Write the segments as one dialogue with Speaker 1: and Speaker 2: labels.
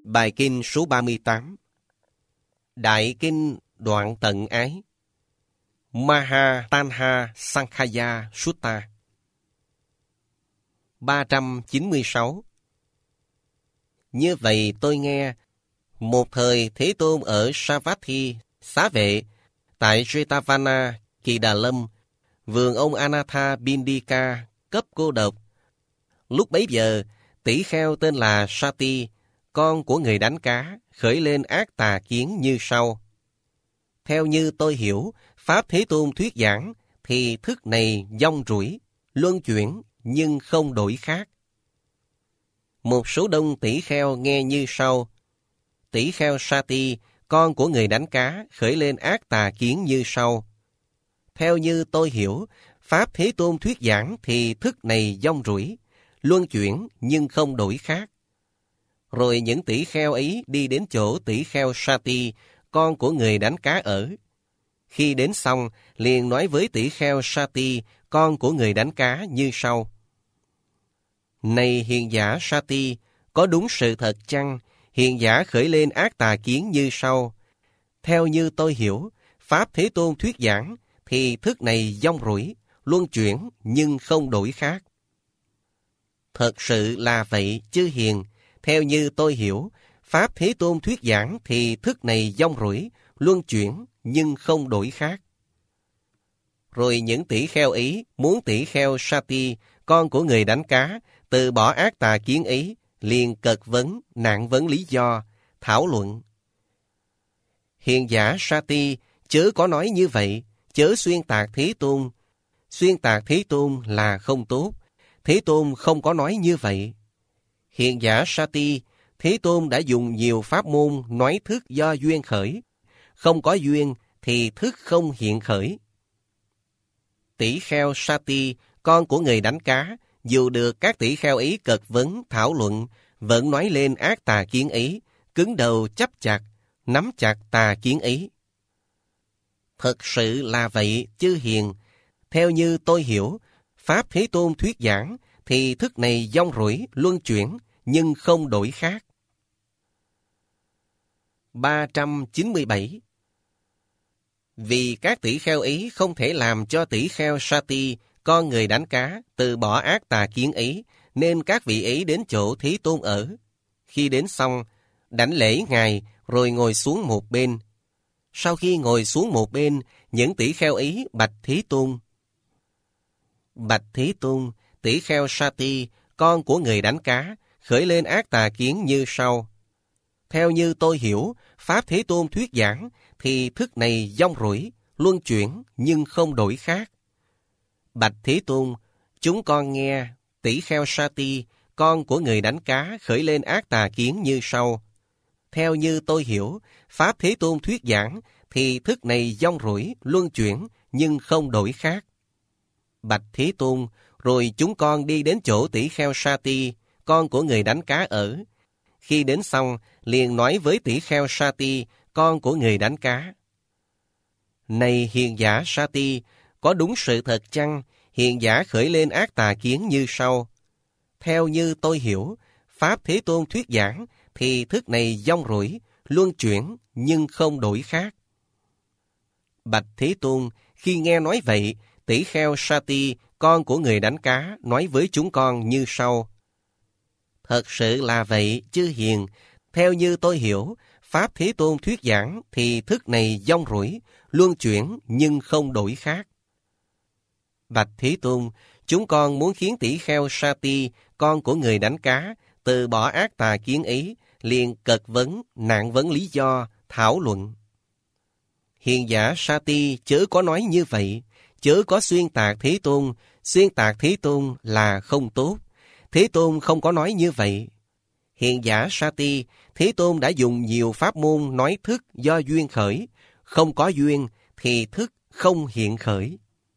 Speaker 1: Bài kinh số 38. Đại kinh đoạn tận ái. Maha Tanha Sankhaya Sutta. 396. Như vậy tôi nghe, một thời Thế Tôn ở Savatthi, Xá Vệ, tại Jetavana, Kỳ Đà Lâm, vườn ông Anatha Bindika, cấp cô độc. Lúc bấy giờ, tỷ kheo tên là Sati, con của người đánh cá, khởi lên ác tà kiến như sau. Theo như tôi hiểu, Pháp Thế Tôn thuyết giảng, thì thức này vong rủi, luân chuyển, nhưng không đổi khác. Một số đông tỷ kheo nghe như sau. Tỷ kheo Sati, con của người đánh cá, khởi lên ác tà kiến như sau. Theo như tôi hiểu, Pháp Thế Tôn thuyết giảng, thì thức này vong rủi, luân chuyển, nhưng không đổi khác. Rồi những tỷ kheo ấy đi đến chỗ tỷ kheo Sati, con của người đánh cá ở. Khi đến xong, liền nói với tỷ kheo Sati, con của người đánh cá như sau. Này hiền giả Sati, có đúng sự thật chăng? Hiền giả khởi lên ác tà kiến như sau. Theo như tôi hiểu, Pháp Thế Tôn thuyết giảng, thì thức này vong rủi, luân chuyển, nhưng không đổi khác. Thật sự là vậy, chư hiền. Theo như tôi hiểu, Pháp Thế Tôn thuyết giảng, thì thức này vong rủi, luân chuyển, nhưng không đổi khác. Rồi những tỷ kheo ấy muốn tỷ kheo Sati, con của người đánh cá, từ bỏ ác tà kiến ấy, liền cật vấn, nạn vấn lý do, thảo luận. Hiền giả Sati, chớ có nói như vậy, chớ xuyên tạc Thế Tôn. Xuyên tạc Thế Tôn là không tốt. Thế Tôn không có nói như vậy. Hiền giả Sati, Thế Tôn đã dùng nhiều pháp môn nói thức do duyên khởi. Không có duyên thì thức không hiện khởi. Tỷ kheo Sati, con của người đánh cá, dù được các tỷ kheo ấy cật vấn, thảo luận, vẫn nói lên ác tà kiến ấy, cứng đầu chấp chặt, nắm chặt tà kiến ấy. Thật sự là vậy, chư hiền. Theo như tôi hiểu, Pháp Thế Tôn thuyết giảng, thì thức này vong rủi, luân chuyển, nhưng không đổi khác. 397. Vì các tỷ kheo ấy không thể làm cho tỷ kheo Sati, con người đánh cá, từ bỏ ác tà kiến ấy, nên các vị ấy đến chỗ Thế Tôn ở. Khi đến xong, đảnh lễ Ngài, rồi ngồi xuống một bên. Sau khi ngồi xuống một bên, những tỷ kheo ấy bạch Thế Tôn. Bạch Thế Tôn, tỷ kheo Sati, con của người đánh cá, khởi lên ác tà kiến như sau. Theo như tôi hiểu, Pháp Thế Tôn thuyết giảng, thì thức này vong rủi, luân chuyển, nhưng không đổi khác. Bạch Thế Tôn, chúng con nghe, tỷ kheo Sati, con của người đánh cá, khởi lên ác tà kiến như sau. Theo như tôi hiểu, Pháp Thế Tôn thuyết giảng, thì thức này vong rủi, luân chuyển, nhưng không đổi khác. Bạch Thế Tôn, rồi chúng con đi đến chỗ tỷ kheo Sati, con của người đánh cá ở. Khi đến xong, liền nói với tỷ kheo Sati, con của người đánh cá. Này hiền giả Sati, có đúng sự thật chăng? Hiền giả khởi lên ác tà kiến như sau. Theo như tôi hiểu, Pháp Thế Tôn thuyết giảng, thì thức này vong rủi, luân chuyển, nhưng không đổi khác. Bạch Thế Tôn, khi nghe nói vậy, tỷ kheo Sati, con của người đánh cá, nói với chúng con như sau. Thật sự là vậy, chư hiền. Theo như tôi hiểu, Pháp Thế Tôn thuyết giảng, thì thức này vong rủi, luân chuyển, nhưng không đổi khác. Bạch Thế Tôn, chúng con muốn khiến tỷ kheo Sati, con của người đánh cá, từ bỏ ác tà kiến ấy, liền cật vấn, nạn vấn lý do, thảo luận. Hiền giả Sati, chớ có nói như vậy, chớ có xuyên tạc Thế Tôn. Xuyên tạc Thế Tôn là không tốt. Thế Tôn không có nói như vậy. Hiền giả Sati, Thế Tôn đã dùng nhiều pháp môn nói thức do duyên khởi. Không có duyên thì thức không hiện khởi.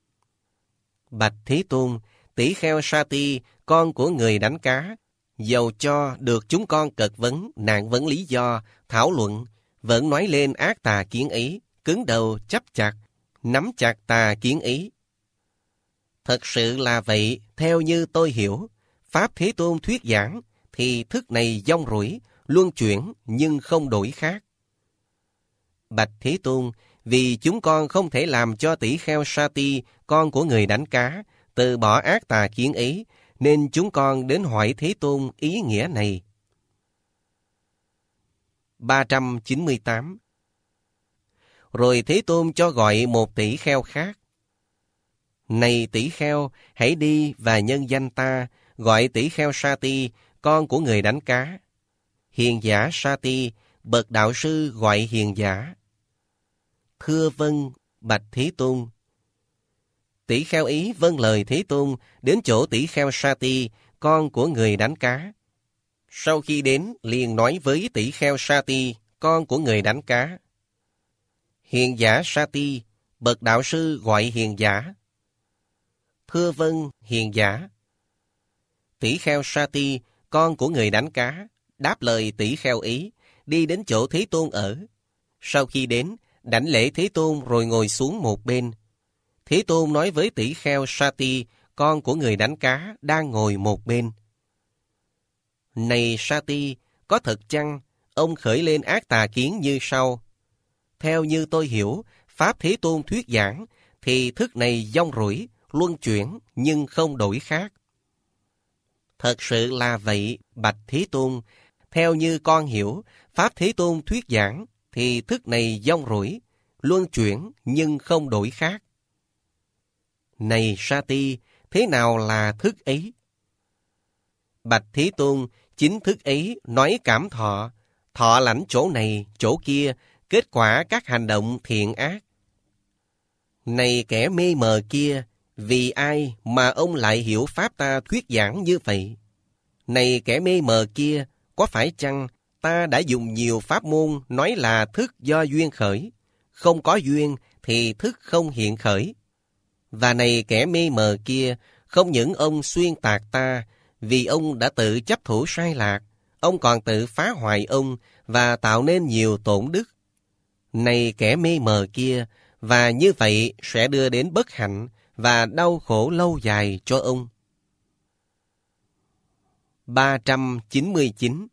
Speaker 1: Bạch Thế Tôn, tỷ kheo Sati, con của người đánh cá, dầu cho được chúng con cật vấn, nạn vấn lý do, thảo luận, vẫn nói lên ác tà kiến ấy, cứng đầu chấp chặt, nắm chặt tà kiến ấy. Thật sự là vậy, theo như tôi hiểu, Pháp Thế Tôn thuyết giảng, thì thức này vong rủi, luân chuyển nhưng không đổi khác. Bạch Thế Tôn, vì chúng con không thể làm cho tỷ kheo Sati, con của người đánh cá, từ bỏ ác tà kiến ấy, nên chúng con đến hỏi Thế Tôn ý nghĩa này. 398. Rồi Thế Tôn cho gọi một tỷ kheo khác. Này tỷ kheo, hãy đi và nhân danh ta, gọi tỷ kheo Sati, con của người đánh cá. Hiền giả Sati, bậc đạo sư gọi hiền giả. Thưa vâng, bạch Thế Tôn. Tỷ kheo ý vâng lời Thế Tôn, đến chỗ tỷ kheo Sati, con của người đánh cá. Sau khi đến, liền nói với tỷ kheo Sati, con của người đánh cá. Hiền giả Sati, bậc đạo sư gọi hiền giả. Thưa vâng, hiền giả. Tỷ kheo Sati, con của người đánh cá, đáp lời tỷ kheo ý, đi đến chỗ Thế Tôn ở. Sau khi đến, đảnh lễ Thế Tôn rồi ngồi xuống một bên. Thế Tôn nói với tỷ kheo Sati, con của người đánh cá, đang ngồi một bên. Này Sati, có thật chăng, ông khởi lên ác tà kiến như sau. Theo như tôi hiểu, Pháp Thế Tôn thuyết giảng, thì thức này vong rủi, luân chuyển, nhưng không đổi khác. Thật sự là vậy, bạch Thế Tôn. Theo như con hiểu, Pháp Thế Tôn thuyết giảng, thì thức này vong rủi, luân chuyển, nhưng không đổi khác. Này Sati, thế nào là thức ấy? Bạch Thế Tôn, chính thức ấy nói cảm thọ, thọ lãnh chỗ này, chỗ kia, kết quả các hành động thiện ác. Này kẻ mê mờ kia, vì ai mà ông lại hiểu Pháp ta thuyết giảng như vậy? Này kẻ mê mờ kia, có phải chăng ta đã dùng nhiều pháp môn nói là thức do duyên khởi, không có duyên thì thức không hiện khởi? Và này kẻ mê mờ kia, không những ông xuyên tạc ta, vì ông đã tự chấp thủ sai lạc, ông còn tự phá hoại ông và tạo nên nhiều tổn đức. Này kẻ mê mờ kia, và như vậy sẽ đưa đến bất hạnh và đau khổ lâu dài cho ông. 399.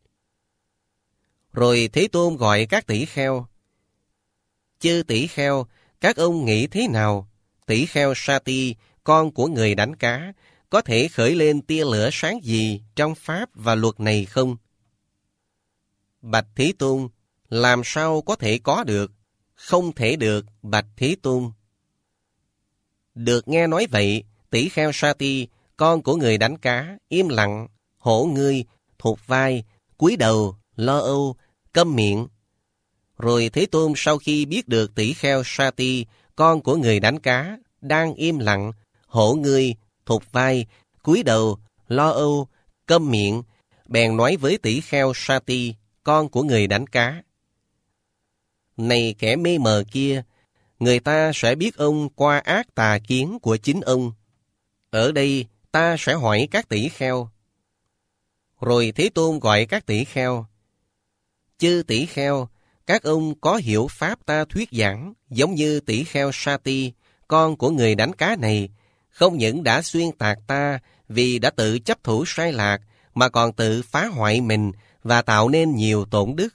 Speaker 1: Rồi Thế Tôn gọi các tỷ kheo. Chư tỷ kheo, các ông nghĩ thế nào? Tỷ kheo Sati, con của người đánh cá, có thể khởi lên tia lửa sáng gì trong Pháp và luật này không? Bạch Thế Tôn, làm sao có thể có được? Không thể được, bạch Thế Tôn. Được nghe nói vậy, tỷ kheo Sati, con của người đánh cá, im lặng, hổ ngươi, thụt vai, cúi đầu, lo âu, câm miệng. Rồi Thế Tôn sau khi biết được tỷ kheo Sati, con của người đánh cá, đang im lặng, hổ ngươi, thụt vai, cúi đầu, lo âu, câm miệng, bèn nói với tỷ kheo Sati, con của người đánh cá. Này kẻ mê mờ kia, người ta sẽ biết ông qua ác tà kiến của chính ông. Ở đây ta sẽ hỏi các tỷ kheo. Rồi Thế Tôn gọi các tỷ kheo. Chư tỷ kheo, các ông có hiểu Pháp ta thuyết giảng giống như tỷ kheo Sati, con của người đánh cá này, không những đã xuyên tạc ta vì đã tự chấp thủ sai lạc, mà còn tự phá hoại mình và tạo nên nhiều tổn đức.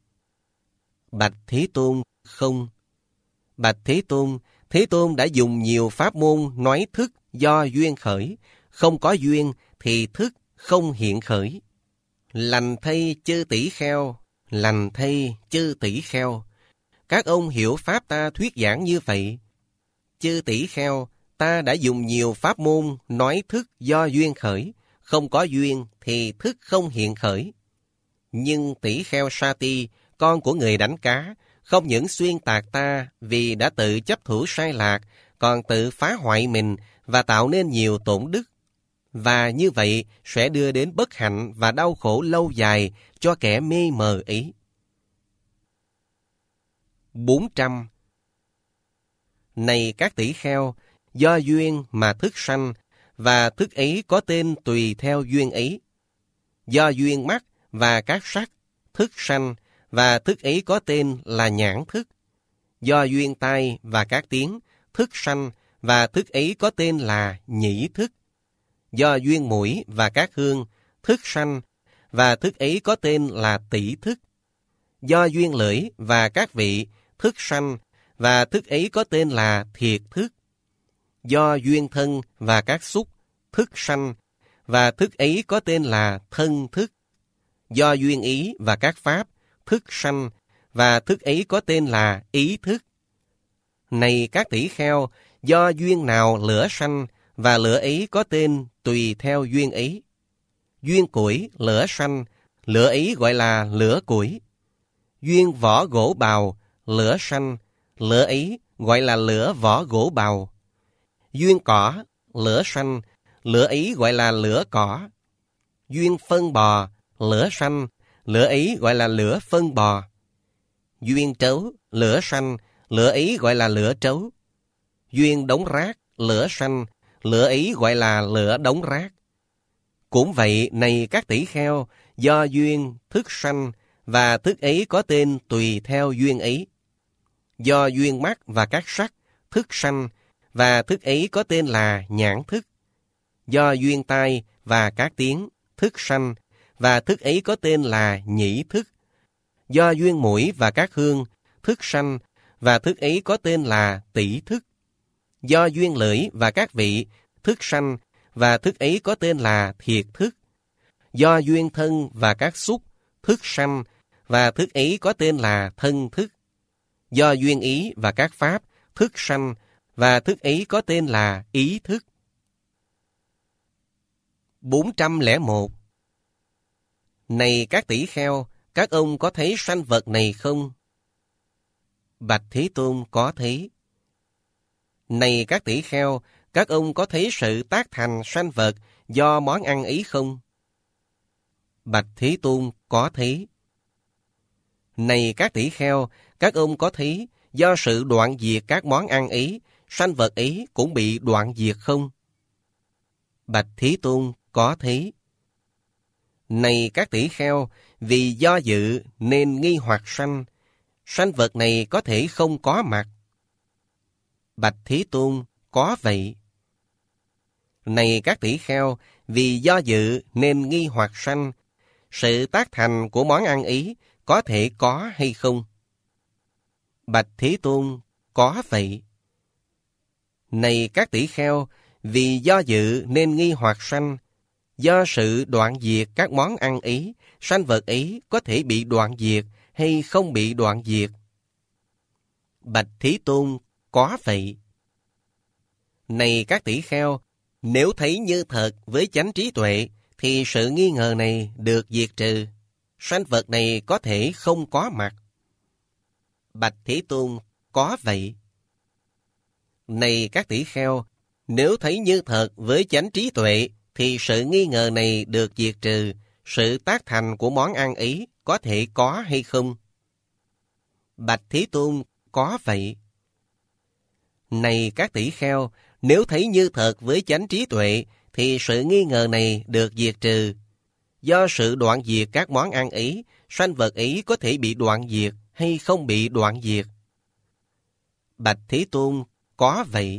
Speaker 1: Bạch Thế Tôn, không. Bạch Thế Tôn đã dùng nhiều pháp môn nói thức do duyên khởi, không có duyên thì thức không hiện khởi. Lành thay chư tỷ kheo, lành thay chư tỷ kheo. Các ông hiểu Pháp ta thuyết giảng như vậy. Chư tỷ kheo, ta đã dùng nhiều pháp môn nói thức do duyên khởi, không có duyên thì thức không hiện khởi. Nhưng tỷ kheo Sati, con của người đánh cá, không những xuyên tạc ta vì đã tự chấp thủ sai lạc, còn tự phá hoại mình và tạo nên nhiều tổn đức. Và như vậy sẽ đưa đến bất hạnh và đau khổ lâu dài cho kẻ mê mờ ấy. 400. Này các tỷ kheo, do duyên mà thức sanh, và thức ấy có tên tùy theo duyên ấy. Do duyên mắt và các sắc, thức sanh, và thức ấy có tên là nhãn thức. Do duyên tai và các tiếng, thức sanh, và thức ấy có tên là nhĩ thức. Do duyên mũi và các hương, thức sanh, và thức ấy có tên là tỷ thức. Do duyên lưỡi và các vị thức sanh, và thức ấy có tên là thiệt thức. Do duyên thân và các xúc thức sanh, và thức ấy có tên là thân thức. Do duyên ý và các pháp thức sanh, và thức ấy có tên là ý thức. Này các tỷ kheo, do duyên nào lửa sanh, và lửa ấy có tên tùy theo duyên ấy. Duyên củi lửa sanh, lửa ấy gọi là lửa củi. Duyên vỏ gỗ bào lửa sanh, lửa ấy gọi là lửa vỏ gỗ bào. Duyên cỏ lửa sanh, lửa ấy gọi là lửa cỏ. Duyên phân bò lửa sanh, lửa ấy gọi là lửa phân bò. Duyên trấu lửa sanh, lửa ấy gọi là lửa trấu. Duyên đống rác lửa sanh, lửa ấy gọi là lửa đống rác. Cũng vậy, này các tỷ kheo, do duyên thức sanh, và thức ấy có tên tùy theo duyên ấy. Do duyên mắt và các sắc thức sanh, và thức ấy có tên là nhãn thức. Do duyên tai và các tiếng thức sanh, và thức ấy có tên là nhĩ thức. Do duyên mũi và các hương thức sanh, và thức ấy có tên là tỷ thức. Do duyên lưỡi và các vị thức sanh, và thức ấy có tên là thiệt thức. Do duyên thân và các xúc thức sanh, và thức ấy có tên là thân thức. Do duyên ý và các pháp thức sanh, và thức ấy có tên là ý thức. 401. Này các tỷ kheo, các ông có thấy sanh vật này không? Bạch Thế Tôn, có thấy. Này các tỷ kheo, các ông có thấy sự tác thành sanh vật do món ăn ấy không? Bạch Thế Tôn, có thấy. Này các tỷ kheo, các ông có thấy do sự đoạn diệt các món ăn ấy, sanh vật ấy cũng bị đoạn diệt không? Bạch Thế Tôn, có thấy. Này các tỷ kheo, vì do dự nên nghi hoặc sanh, sanh vật này có thể không có mặt. Bạch Thế Tôn, có vậy. Này các tỷ kheo, vì do dự nên nghi hoặc sanh, sự tác thành của món ăn ấy có thể có hay không? Bạch Thế Tôn, có vậy. Này các tỷ kheo, vì do dự nên nghi hoặc sanh, do sự đoạn diệt các món ăn ấy, sanh vật ấy có thể bị đoạn diệt hay không bị đoạn diệt? Bạch Thế Tôn, có vậy. Này các tỷ kheo, nếu thấy như thật với chánh trí tuệ, thì sự nghi ngờ này được diệt trừ. Sanh vật này có thể không có mặt. Bạch Thế Tôn, có vậy. Này các tỷ kheo, nếu thấy như thật với chánh trí tuệ, thì sự nghi ngờ này được diệt trừ. Sự tác thành của món ăn ấy có thể có hay không? Bạch Thế Tôn, có vậy. Này các tỷ kheo, nếu thấy như thật với chánh trí tuệ, thì sự nghi ngờ này được diệt trừ. Do sự đoạn diệt các món ăn ấy, sanh vật ấy có thể bị đoạn diệt hay không bị đoạn diệt? Bạch Thế Tôn, có vậy.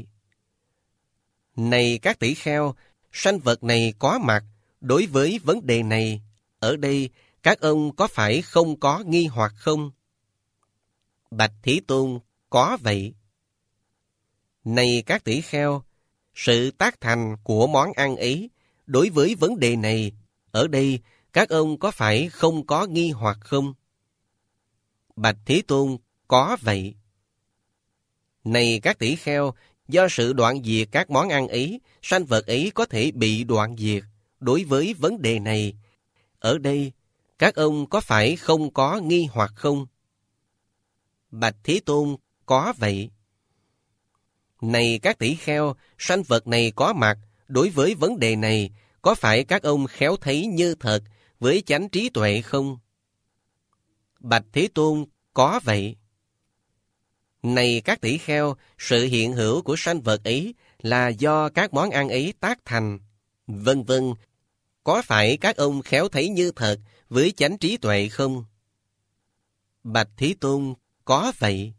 Speaker 1: Này các tỷ kheo, sanh vật này có mặt. Đối với vấn đề này, ở đây các ông có phải không có nghi hoặc không? Bạch Thế Tôn, có vậy. Này các tỷ kheo, sự tác thành của món ăn ấy, đối với vấn đề này, ở đây các ông có phải không có nghi hoặc không? Bạch Thế Tôn, có vậy. Này các tỷ kheo, do sự đoạn diệt các món ăn ấy, sanh vật ấy có thể bị đoạn diệt. Đối với vấn đề này, ở đây các ông có phải không có nghi hoặc không? Bạch Thế Tôn, có vậy. Này các tỷ kheo, sanh vật này có mặt. Đối với vấn đề này, có phải các ông khéo thấy như thật với chánh trí tuệ không? Bạch Thế Tôn, có vậy. Này các tỷ kheo, sự hiện hữu của sanh vật ấy là do các món ăn ấy tác thành, vân vân. Có phải các ông khéo thấy như thật với chánh trí tuệ không? Bạch Thế Tôn, có vậy.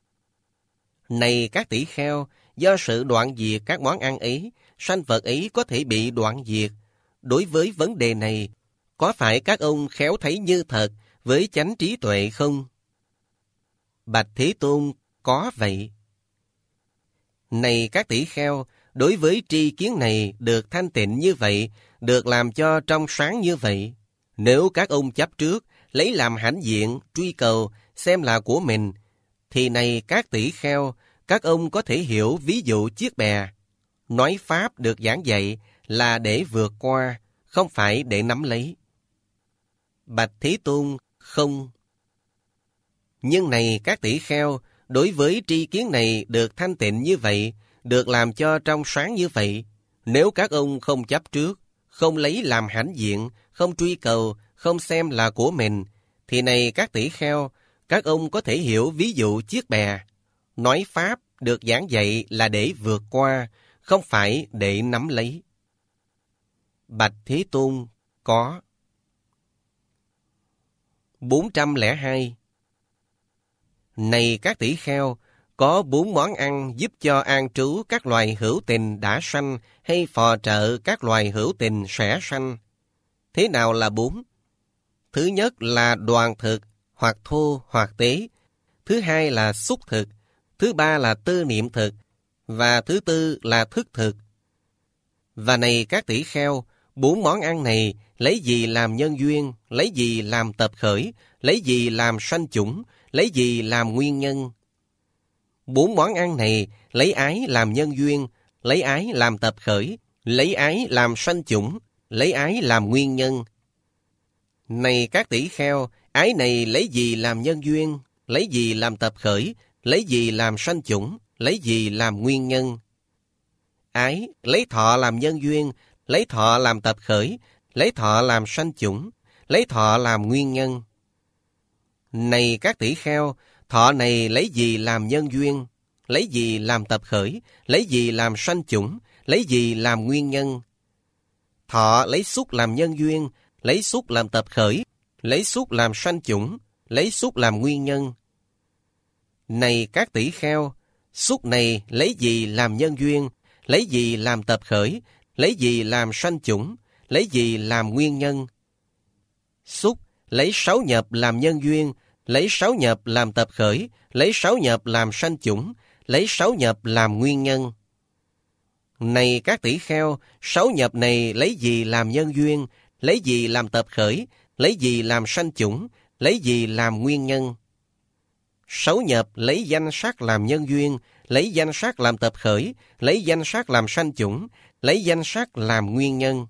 Speaker 1: Này các tỷ kheo, do sự đoạn diệt các món ăn ấy, sanh vật ấy có thể bị đoạn diệt. Đối với vấn đề này, có phải các ông khéo thấy như thật với chánh trí tuệ không? Bạch Thế Tôn, có vậy. Này các tỷ kheo, đối với tri kiến này được thanh tịnh như vậy, được làm cho trong sáng như vậy, nếu các ông chấp trước, lấy làm hãnh diện, truy cầu, xem là của mình, thì này các tỷ kheo, các ông có thể hiểu ví dụ chiếc bè. Nói Pháp được giảng dạy là để vượt qua, không phải để nắm lấy. Bạch Thế Tôn, không. Nhưng này các tỷ kheo, đối với tri kiến này được thanh tịnh như vậy, được làm cho trong sáng như vậy, nếu các ông không chấp trước, không lấy làm hãnh diện, không truy cầu, không xem là của mình, thì này các tỷ kheo, các ông có thể hiểu ví dụ chiếc bè. Nói Pháp được giảng dạy là để vượt qua, không phải để nắm lấy. Bạch Thế Tôn, có. 402. Này các tỷ kheo, có 4 món ăn giúp cho an trú các loài hữu tình đã sanh hay phò trợ các loài hữu tình sẽ sanh. Thế nào là 4? Thứ nhất là đoàn thực, hoặc thô hoặc tế. Thứ hai là xúc thực. Thứ ba là tư niệm thực. Và thứ tư là thức thực. Và này các tỷ kheo, 4 món ăn này lấy gì làm nhân duyên, lấy gì làm tập khởi, lấy gì làm sanh chủng, lấy gì làm nguyên nhân. 4 món ăn này lấy ái làm nhân duyên, lấy ái làm tập khởi, lấy ái làm sanh chủng, lấy ái làm nguyên nhân. Này các tỷ kheo, ái này lấy gì làm nhân duyên, lấy gì làm tập khởi, lấy gì làm sanh chủng, lấy gì làm nguyên nhân. Ái lấy thọ làm nhân duyên, lấy thọ làm tập khởi, lấy thọ làm sanh chủng, lấy thọ làm nguyên nhân. Này các tỷ kheo, thọ này lấy gì làm nhân duyên, lấy gì làm tập khởi, lấy gì làm sanh chủng, lấy gì làm nguyên nhân. Thọ lấy xúc làm nhân duyên, lấy xúc làm tập khởi, lấy xúc làm sanh chủng, lấy xúc làm nguyên nhân. Này các tỷ kheo, xúc này lấy gì làm nhân duyên, lấy gì làm tập khởi, lấy gì làm sanh chủng, lấy gì làm nguyên nhân. Xúc lấy 6 nhập làm nhân duyên, lấy 6 nhập làm tập khởi, lấy 6 nhập làm sanh chủng, lấy 6 nhập làm nguyên nhân. Này các tỷ kheo, 6 nhập này lấy gì làm nhân duyên, lấy gì làm tập khởi, lấy gì làm sanh chủng, lấy gì làm nguyên nhân. 6 nhập lấy danh sắc làm nhân duyên, lấy danh sắc làm tập khởi, lấy danh sắc làm sanh chủng, lấy danh sắc làm nguyên nhân.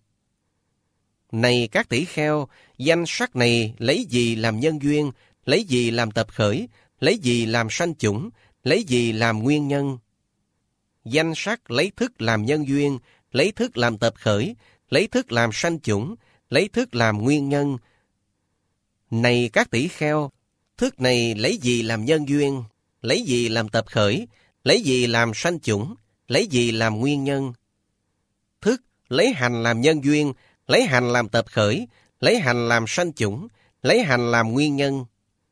Speaker 1: Này các tỷ kheo, danh sắc này lấy gì làm nhân duyên, lấy gì làm tập khởi, lấy gì làm sanh chủng, lấy gì làm nguyên nhân. Danh sắc lấy thức làm nhân duyên, lấy thức làm tập khởi, lấy thức làm sanh chủng, lấy thức làm nguyên nhân. Này các tỷ kheo, thức này lấy gì làm nhân duyên, lấy gì làm tập khởi, lấy gì làm sanh chủng, lấy gì làm nguyên nhân. Thức lấy hành làm nhân duyên, lấy hành làm tập khởi, lấy hành làm sanh chủng, lấy hành làm nguyên nhân.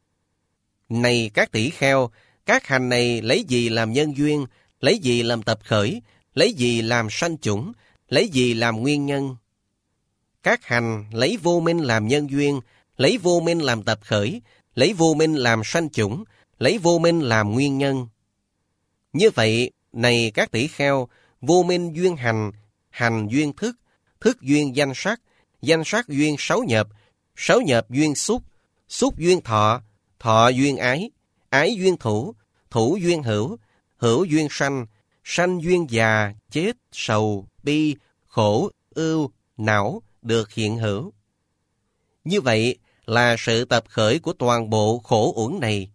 Speaker 1: Này các tỷ kheo, các hành này lấy gì làm nhân duyên, lấy gì làm tập khởi, lấy gì làm sanh chủng, lấy gì làm nguyên nhân. Các hành lấy vô minh làm nhân duyên, lấy vô minh làm tập khởi, lấy vô minh làm sanh chủng, lấy vô minh làm nguyên nhân. Như vậy, này các tỷ kheo, vô minh duyên hành, hành duyên thức, thức duyên danh sắc duyên 6 nhập, 6 nhập duyên xúc, xúc duyên thọ, thọ duyên ái, ái duyên thủ, thủ duyên hữu, hữu duyên sanh, sanh duyên già, chết, sầu, bi, khổ, ưu, não được hiện hữu. Như vậy là sự tập khởi của toàn bộ khổ uẩn này.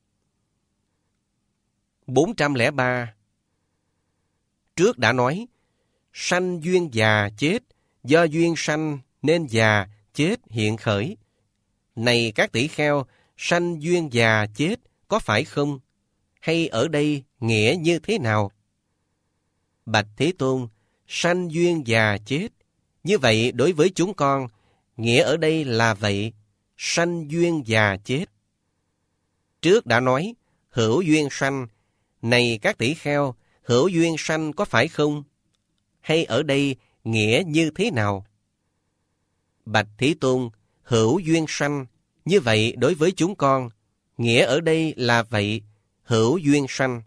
Speaker 1: 403. Trước đã nói, sanh duyên già chết, do duyên sanh nên già, chết hiện khởi. Này các tỷ kheo, sanh duyên già chết có phải không? Hay ở đây nghĩa như thế nào? Bạch Thế Tôn, sanh duyên già chết. Như vậy đối với chúng con, nghĩa ở đây là vậy, sanh duyên già chết. Trước đã nói, hữu duyên sanh. Này các tỷ kheo, hữu duyên sanh có phải không? Hay ở đây nghĩa như thế nào? Bạch Thế Tôn, hữu duyên sanh, như vậy đối với chúng con, nghĩa ở đây là vậy, hữu duyên sanh.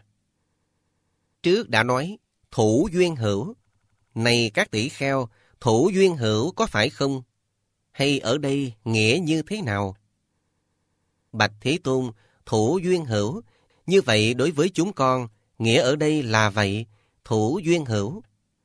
Speaker 1: Trước đã nói, thủ duyên hữu. Này các tỷ kheo, thủ duyên hữu có phải không? Hay ở đây nghĩa như thế nào? Bạch Thế Tôn, thủ duyên hữu, như vậy đối với chúng con, nghĩa ở đây là vậy, thủ duyên hữu.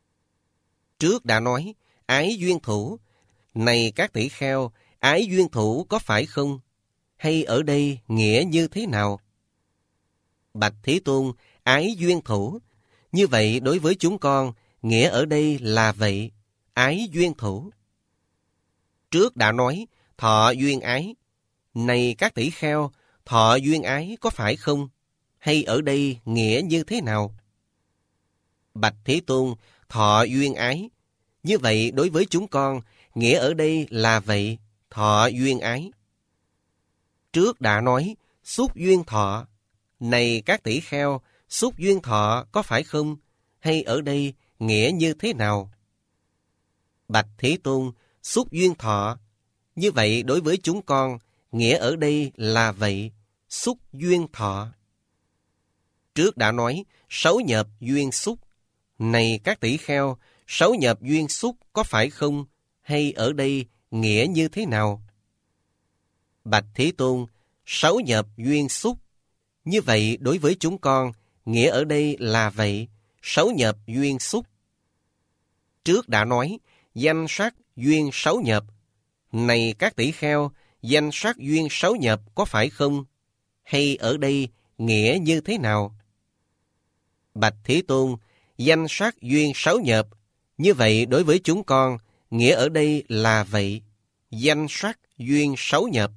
Speaker 1: Trước đã nói, ái duyên thủ. Này các tỷ kheo, ái duyên thủ có phải không? Hay ở đây nghĩa như thế nào? Bạch Thế Tôn, ái duyên thủ. Như vậy đối với chúng con, nghĩa ở đây là vậy, ái duyên thủ. Trước đã nói, thọ duyên ái. Này các tỷ kheo, thọ duyên ái có phải không? Hay ở đây nghĩa như thế nào? Bạch Thế Tôn, thọ duyên ái. Như vậy đối với chúng con, nghĩa ở đây là vậy, thọ duyên ái. Trước đã nói, xúc duyên thọ. Này các tỷ kheo, xúc duyên thọ có phải không? Hay ở đây nghĩa như thế nào? Bạch Thế Tôn, xúc duyên thọ. Như vậy đối với chúng con, nghĩa ở đây là vậy, xúc duyên thọ. Trước đã nói, sáu nhập duyên xúc. Này các tỷ kheo, sáu nhập duyên xúc có phải không? Hay ở đây nghĩa như thế nào? Bạch Thế Tôn, sáu nhập duyên xúc. Như vậy đối với chúng con, nghĩa ở đây là vậy, sáu nhập duyên xúc. Trước đã nói, danh sắc duyên sáu nhập. Này các tỷ kheo, danh sắc duyên sáu nhập có phải không? Hay ở đây nghĩa như thế nào? Bạch Thế Tôn, danh sắc duyên sáu nhập. Như vậy đối với chúng con, nghĩa ở đây là vậy, danh sắc duyên sáu nhập.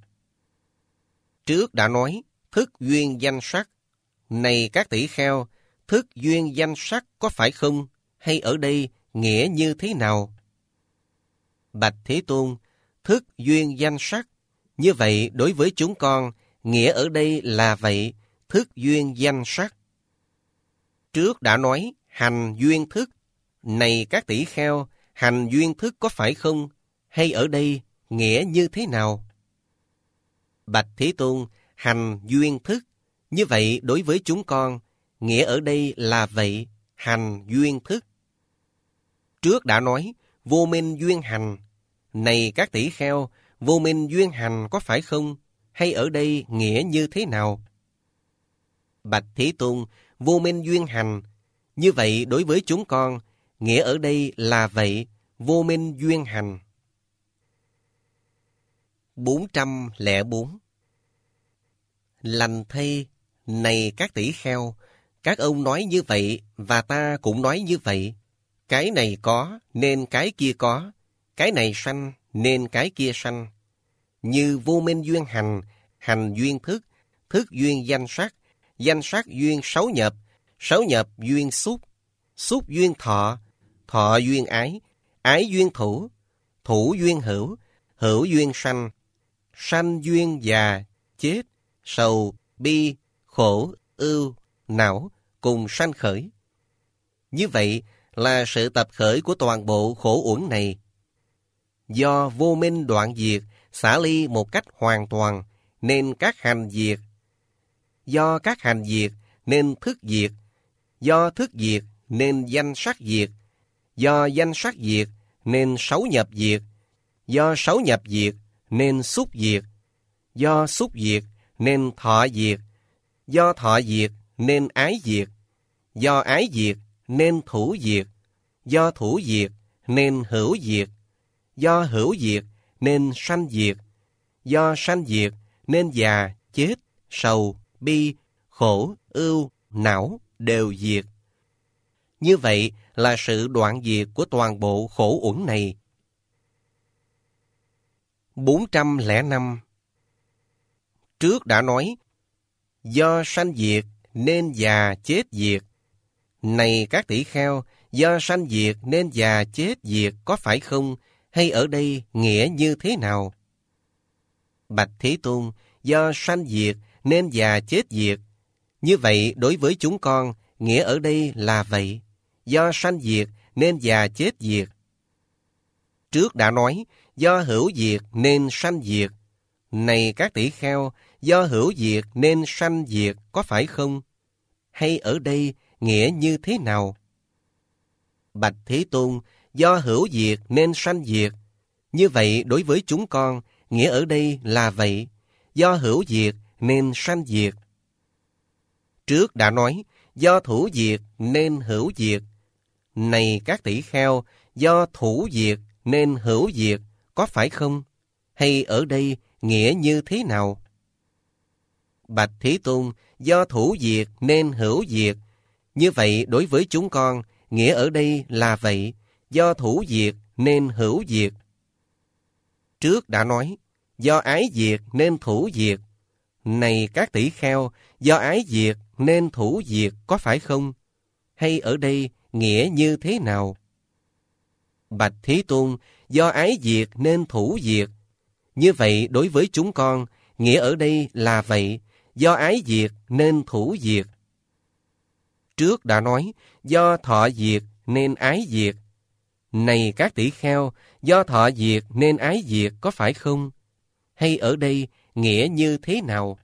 Speaker 1: Trước đã nói, thức duyên danh sắc. Này các tỷ kheo, thức duyên danh sắc có phải không? Hay ở đây nghĩa như thế nào? Bạch Thế Tôn, thức duyên danh sắc. Như vậy đối với chúng con, nghĩa ở đây là vậy, thức duyên danh sắc. Trước đã nói, hành duyên thức. Này các tỷ kheo, hành duyên thức có phải không? Hay ở đây nghĩa như thế nào? Bạch Thế Tôn, hành duyên thức. Như vậy đối với chúng con, nghĩa ở đây là vậy, hành duyên thức. Trước đã nói, vô minh duyên hành. Này các tỷ kheo, vô minh duyên hành có phải không? Hay ở đây nghĩa như thế nào? Bạch Thế Tôn, vô minh duyên hành. Như vậy đối với chúng con, nghĩa ở đây là vậy, vô minh duyên hành. 404. Lành thay, này các tỷ kheo, các ông nói như vậy và ta cũng nói như vậy. Cái này có nên cái kia có, cái này sanh nên cái kia sanh. Như vô minh duyên hành, hành duyên thức, thức duyên danh sắc duyên sáu nhập duyên xúc, xúc duyên thọ, thọ duyên ái, ái duyên thủ, thủ duyên hữu, hữu duyên sanh, sanh duyên già, chết, sầu, bi, khổ, ưu, não cùng sanh khởi. Như vậy là sự tập khởi của toàn bộ khổ uẩn này. Do vô minh đoạn diệt, xả ly một cách hoàn toàn, nên các hành diệt. Do các hành diệt, nên thức diệt. Do thức diệt, nên danh sắc diệt. Do danh sắc diệt, nên sáu nhập diệt. Do sáu nhập diệt, nên xúc diệt. Do xúc diệt, nên thọ diệt. Do thọ diệt, nên ái diệt. Do ái diệt, nên thủ diệt. Do thủ diệt, nên hữu diệt. Do hữu diệt, nên sanh diệt. Do sanh diệt, nên già, chết, sầu, bi, khổ, ưu, não đều diệt. Như vậy là sự đoạn diệt của toàn bộ khổ uẩn này. 405. Trước đã nói, do sanh diệt nên già chết diệt. Này các tỷ kheo, do sanh diệt nên già chết diệt có phải không? Hay ở đây nghĩa như thế nào? Bạch Thế Tôn, do sanh diệt nên già chết diệt. Như vậy đối với chúng con, nghĩa ở đây là vậy, do sanh diệt nên già chết diệt. Trước đã nói, do hữu diệt nên sanh diệt. Này các tỷ kheo, do hữu diệt nên sanh diệt, có phải không? Hay ở đây nghĩa như thế nào? Bạch Thế Tôn, do hữu diệt nên sanh diệt. Như vậy đối với chúng con, nghĩa ở đây là vậy, do hữu diệt nên sanh diệt. Trước đã nói, do thủ diệt nên hữu diệt. Này các tỷ kheo, do thủ diệt nên hữu diệt, có phải không? Hay ở đây nghĩa như thế nào? Bạch Thế Tôn, do thủ diệt nên hữu diệt. Như vậy đối với chúng con, nghĩa ở đây là vậy, do thủ diệt nên hữu diệt. Trước đã nói, do ái diệt nên thủ diệt. Này các tỷ kheo, do ái diệt nên thủ diệt, có phải không? Hay ở đây nghĩa như thế nào? Bạch Thế Tôn, do ái diệt nên thủ diệt. Như vậy đối với chúng con, nghĩa ở đây là vậy, do ái diệt nên thủ diệt. Trước đã nói, do thọ diệt nên ái diệt. Này các tỷ kheo, do thọ diệt nên ái diệt, có phải không? Hay ở đây nghĩa như thế nào?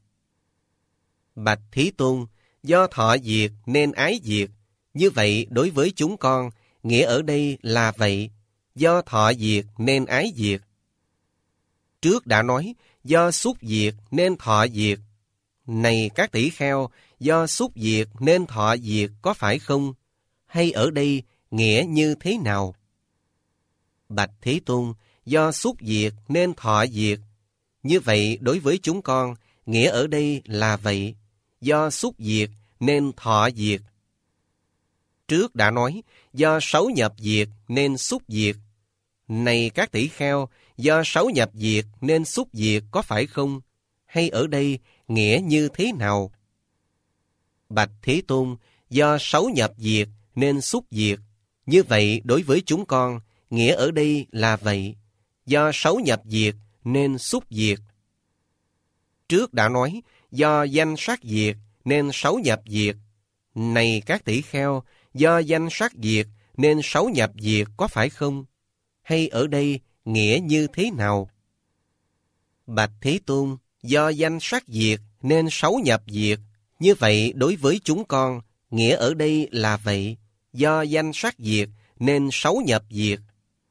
Speaker 1: Bạch Thế Tôn, do thọ diệt nên ái diệt. Như vậy đối với chúng con, nghĩa ở đây là vậy, do thọ diệt nên ái diệt. Trước đã nói, do xúc diệt nên thọ diệt. Này các tỷ kheo, do xúc diệt nên thọ diệt, có phải không? Hay ở đây nghĩa như thế nào? Bạch Thế Tôn, do xúc diệt nên thọ diệt. Như vậy đối với chúng con, nghĩa ở đây là vậy, do xúc diệt nên thọ diệt. Trước đã nói, do sáu nhập diệt nên xúc diệt. Này các tỷ kheo, do sáu nhập diệt nên xúc diệt, có phải không? Hay ở đây nghĩa như thế nào? Bạch Thế Tôn, do sáu nhập diệt nên xúc diệt. Như vậy đối với chúng con, nghĩa ở đây là vậy, do sáu nhập diệt nên xúc diệt. Trước đã nói, do danh sắc diệt nên sáu nhập diệt. Này các tỷ kheo, do danh sắc diệt nên sáu nhập diệt, có phải không? Hay ở đây nghĩa như thế nào? Bạch Thế Tôn, do danh sắc diệt nên sáu nhập diệt. Như vậy đối với chúng con, nghĩa ở đây là vậy, do danh sắc diệt nên sáu nhập diệt.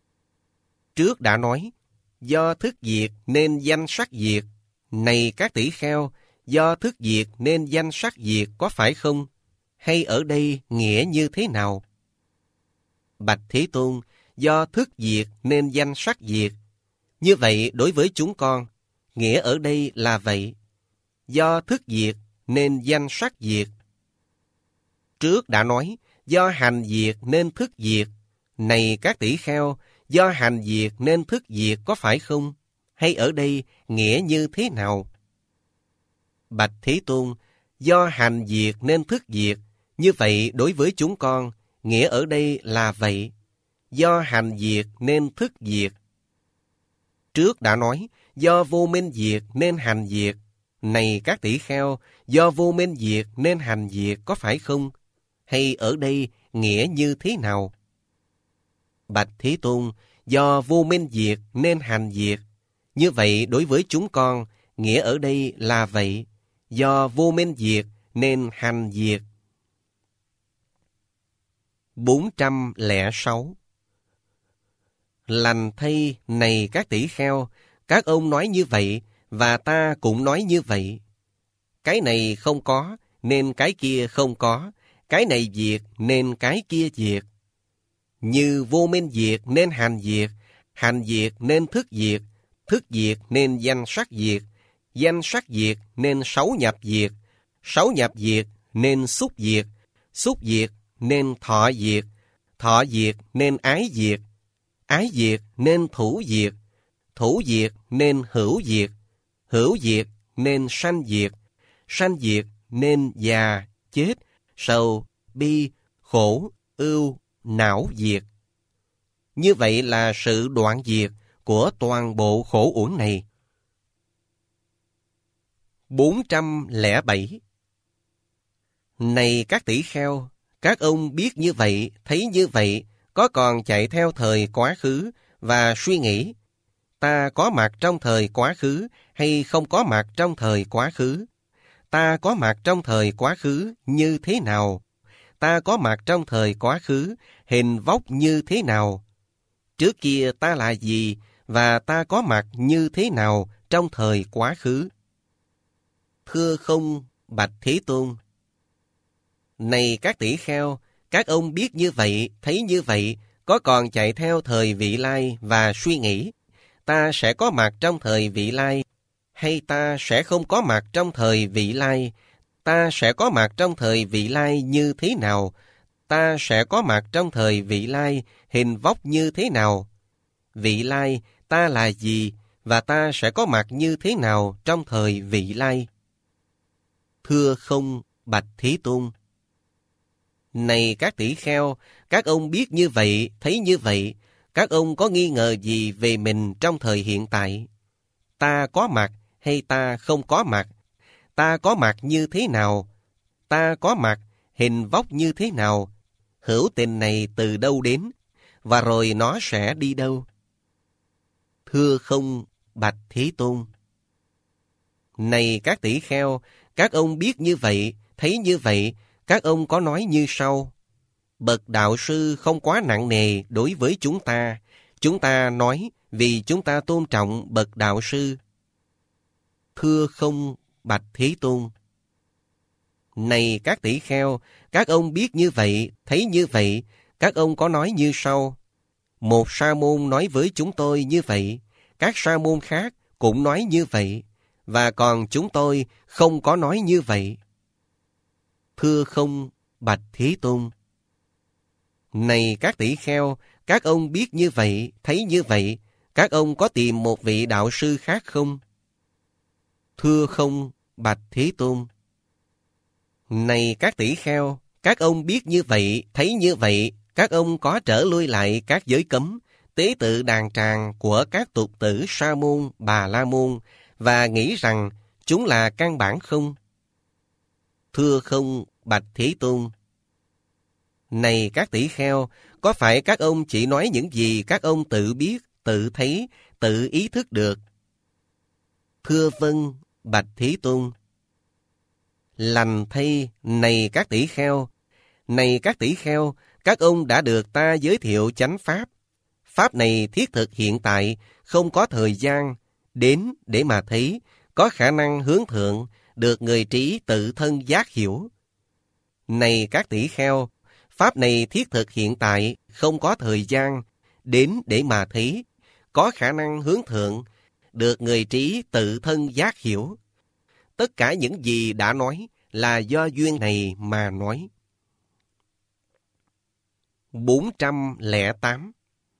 Speaker 1: Trước đã nói, do thức diệt nên danh sắc diệt. Này các tỷ kheo, do thức diệt nên danh sắc diệt, có phải không? Hay ở đây nghĩa như thế nào? Bạch Thế Tôn, do thức diệt nên danh sắc diệt. Như vậy đối với chúng con, nghĩa ở đây là vậy, do thức diệt nên danh sắc diệt. Trước đã nói, do hành diệt nên thức diệt. Này các tỷ kheo, do hành diệt nên thức diệt, có phải không? Hay ở đây nghĩa như thế nào? Bạch Thế Tôn, do hành diệt nên thức diệt. Như vậy đối với chúng con, nghĩa ở đây là vậy, do hành diệt nên thức diệt. Trước đã nói, do vô minh diệt nên hành diệt. Này các tỷ kheo, do vô minh diệt nên hành diệt, có phải không? Hay ở đây nghĩa như thế nào? Bạch Thế Tôn, do vô minh diệt nên hành diệt. Như vậy đối với chúng con, nghĩa ở đây là vậy, do vô minh diệt nên hành diệt. 406. Lành thay, này các tỷ kheo, các ông nói như vậy, và ta cũng nói như vậy. Cái này không có, nên cái kia không có. Cái này diệt, nên cái kia diệt. Như vô minh diệt nên hành diệt nên thức diệt nên danh sắc diệt nên sáu nhập diệt nên xúc diệt nên thọ diệt nên ái diệt nên thủ diệt nên hữu diệt nên sanh diệt nên già, chết, sầu, bi, khổ, ưu, não diệt. Như vậy là sự đoạn diệt của toàn bộ khổ uẩn này. 407. Này các tỷ kheo, các ông biết như vậy, thấy như vậy, có còn chạy theo thời quá khứ và suy nghĩ, Ta có mặt trong thời quá khứ hay không có mặt trong thời quá khứ? Ta có mặt trong thời quá khứ như thế nào? Ta có mặt trong thời quá khứ, hình vóc như thế nào? Trước kia ta là gì và ta có mặt như thế nào trong thời quá khứ? Thưa không, bạch Thế Tôn. Này các tỷ kheo, các ông biết như vậy, thấy như vậy, có còn chạy theo thời vị lai và suy nghĩ, ta sẽ có mặt trong thời vị lai, hay ta sẽ không có mặt trong thời vị lai? Ta sẽ có mặt trong thời vị lai như thế nào? Ta sẽ có mặt trong thời vị lai, hình vóc như thế nào? Vị lai, ta là gì, và ta sẽ có mặt như thế nào trong thời vị lai? Thưa không, bạch Thế Tôn. Này các tỷ kheo, các ông biết như vậy, thấy như vậy, các ông có nghi ngờ gì về mình trong thời hiện tại? Ta có mặt hay ta không có mặt? Ta có mặt như thế nào? Ta có mặt, hình vóc như thế nào? Hữu tình này từ đâu đến? Và rồi nó sẽ đi đâu? Thưa không, bạch Thế Tôn. Này các tỷ kheo, các ông biết như vậy, thấy như vậy, các ông có nói như sau: bậc đạo sư không quá nặng nề đối với chúng ta. Chúng ta nói vì chúng ta tôn trọng bậc đạo sư. Thưa không, bạch Thế Tôn. Này các tỷ kheo, các ông biết như vậy, thấy như vậy, các ông có nói như sau: một sa môn nói với chúng tôi như vậy, các sa môn khác cũng nói như vậy, và còn chúng tôi không có nói như vậy. Thưa không, bạch Thế Tôn. Này các tỷ kheo, các ông biết như vậy, thấy như vậy, các ông có tìm một vị đạo sư khác không? Thưa không, bạch Thế Tôn. Này các tỷ kheo, các ông biết như vậy, thấy như vậy, các ông có trở lui lại các giới cấm, tế tự đàn tràng của các tục tử Sa môn, Bà La môn, và nghĩ rằng chúng là căn bản không? Thưa không, bạch Thế Tôn. Này các tỷ kheo, có phải các ông chỉ nói những gì các ông tự biết, tự thấy, tự ý thức được? Thưa vâng, bạch Thế Tôn. Lành thay, này các tỷ kheo. Này các tỷ kheo, các ông đã được ta giới thiệu chánh pháp. Pháp này thiết thực hiện tại, không có thời gian, đến để mà thấy, có khả năng hướng thượng, được người trí tự thân giác hiểu. Này các tỷ kheo, pháp này thiết thực hiện tại, không có thời gian, đến để mà thấy, có khả năng hướng thượng, được người trí tự thân giác hiểu. Tất cả những gì đã nói là do duyên này mà nói. 408.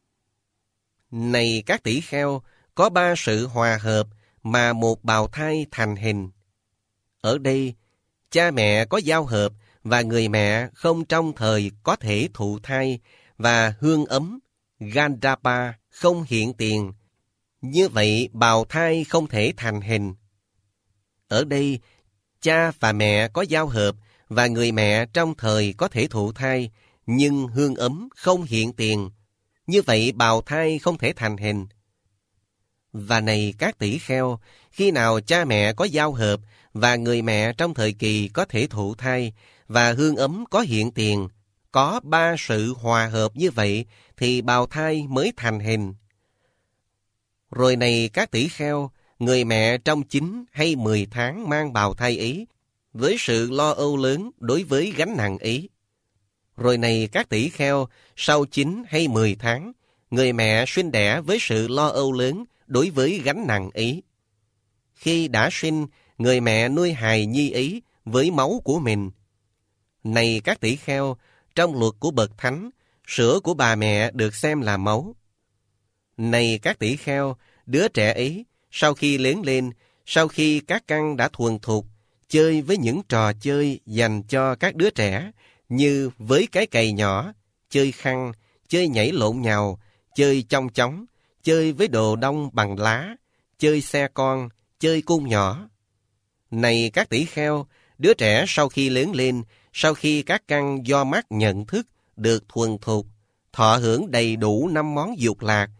Speaker 1: Này các tỷ kheo, có 3 sự hòa hợp mà một bào thai thành hình. Ở đây, cha mẹ có giao hợp và người mẹ không trong thời có thể thụ thai, và hương ấm, Gandhapa, không hiện tiền. Như vậy, bào thai không thể thành hình. Ở đây, cha và mẹ có giao hợp và người mẹ trong thời có thể thụ thai, nhưng hương ấm không hiện tiền. Như vậy, bào thai không thể thành hình. Và này các tỷ kheo, khi nào cha mẹ có giao hợp và người mẹ trong thời kỳ có thể thụ thai và hương ấm có hiện tiền, có 3 sự hòa hợp như vậy thì bào thai mới thành hình. Rồi này các tỷ kheo, người mẹ trong 9 hay 10 tháng mang bào thai ấy, với sự lo âu lớn đối với gánh nặng ấy. Rồi này các tỷ kheo, sau 9 hay 10 tháng, người mẹ sinh đẻ với sự lo âu lớn đối với gánh nặng ấy. Khi đã sinh, người mẹ nuôi hài nhi ấy với máu của mình. Này các tỷ kheo, trong luật của bậc thánh, sữa của bà mẹ được xem là máu. Này các tỷ kheo, đứa trẻ ấy, sau khi lớn lên, sau khi các căn đã thuần thục, chơi với những trò chơi dành cho các đứa trẻ, như với cái cày nhỏ, chơi khăn, chơi nhảy lộn nhào, chơi chong chóng, chơi với đồ đông bằng lá, chơi xe con, chơi cung nhỏ. Này các tỷ kheo, đứa trẻ sau khi lớn lên, sau khi các căn do mắt nhận thức được thuần thục, thọ hưởng đầy đủ 5 món dục lạc,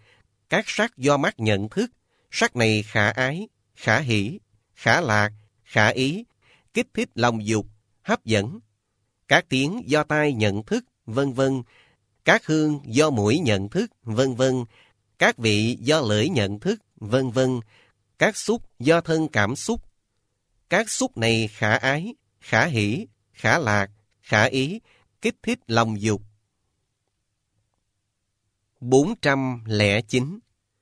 Speaker 1: các sắc do mắt nhận thức, sắc này khả ái, khả hỷ, khả lạc, khả ý, kích thích lòng dục, hấp dẫn. Các tiếng do tai nhận thức, vân vân. Các hương do mũi nhận thức, vân vân. Các vị do lưỡi nhận thức, vân vân. Các xúc do thân cảm xúc. Các xúc này khả ái, khả hỷ, khả lạc, khả ý, kích thích lòng dục. 409.